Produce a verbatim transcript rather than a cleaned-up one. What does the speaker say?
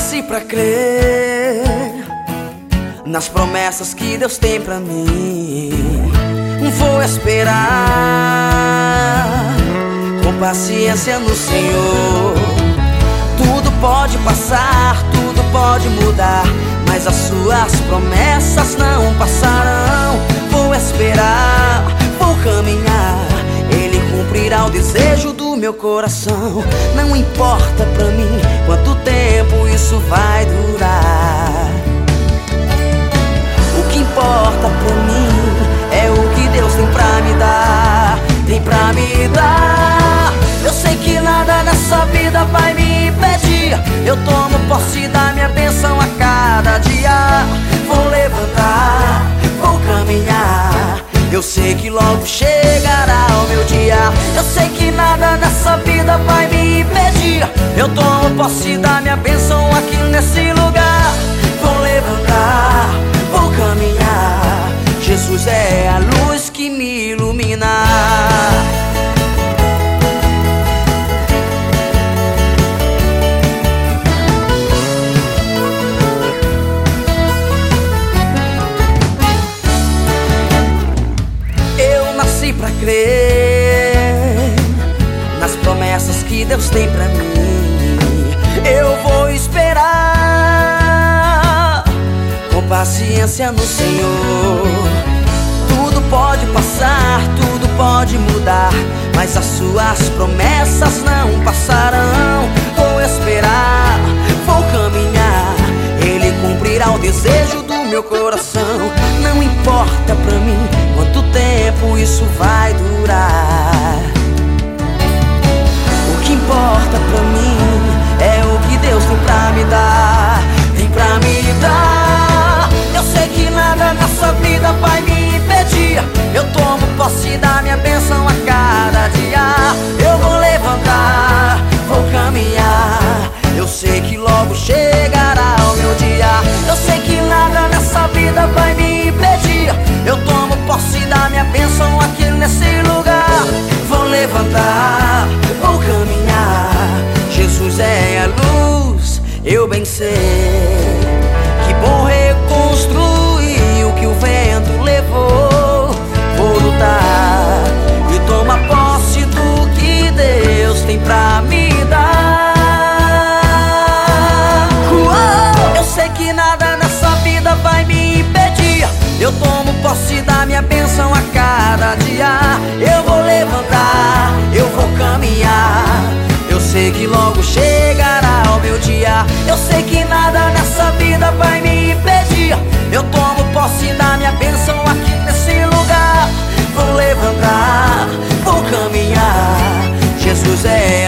nasci pra crer nas promessas que Deus tem pra mim. Vou esperar com paciência no Senhor. Tudo pode passar, tudo pode mudar, mas as suas promessas não passarão. Vou esperar, vou caminhar, Ele cumprirá o desejo do meu coração. Não importa pra mim quanto tempo isso vai durar. O que importa pra mim é o que Deus tem pra me dar, tem pra me dar. Eu sei que nada nessa vida vai me impedir. Eu tomo posse da minha bênção a cada dia. Vou levantar, vou caminhar, eu sei que logo chegará o meu dia. Eu sei que nada nessa vida vai me impedir. Eu tomo posse da minha bênção aqui nesse lugar. Vou levantar, vou caminhar, Jesus é a luz que me ilumina. Eu nasci pra crer nas promessas que Deus tem pra mim. Eu vou esperar com paciência no Senhor. Tudo pode passar, tudo pode mudar, mas as suas promessas não passarão. Vou esperar, vou caminhar, Ele cumprirá o desejo do meu coração. Não importa pra mim quanto tempo isso vai durar. O que importa pra mim é o que Deus tem pra me dar, tem pra me dar. Eu sei que nada nessa vida vai me impedir. Eu tomo posse da minha bênção a cada dia. Eu vou levantar, vou caminhar, eu sei que logo chegará o meu dia. Eu sei que nada nessa vida vai me impedir. Eu tomo posse da minha bênção aqui nesse lugar. Vou levantar, vou caminhar, Jesus é a luz, eu bem sei. Que bom reconstruir o que o vento levou. Vou lutar e tomar posse do que Deus tem pra me dar. Uou! Eu sei que nada nessa vida vai me impedir. Eu tomo posse da minha bênção a cada dia. Eu vou levantar, eu vou caminhar, eu sei que logo chegará o meu dia. Eu sei que nada nessa vida vai me impedir. Eu tomo posse da minha bênção aqui nesse lugar. Vou levantar, vou caminhar, Jesus é